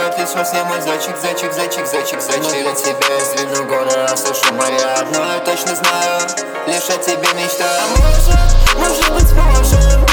мелькает лишь во сне мой зайчик, зайчик, зайчик, зайчик, зайчик. Но для тебя я сдвину горы, а слышу моя одно я точно знаю, лишь о тебе мечтаю. Может быть, сможем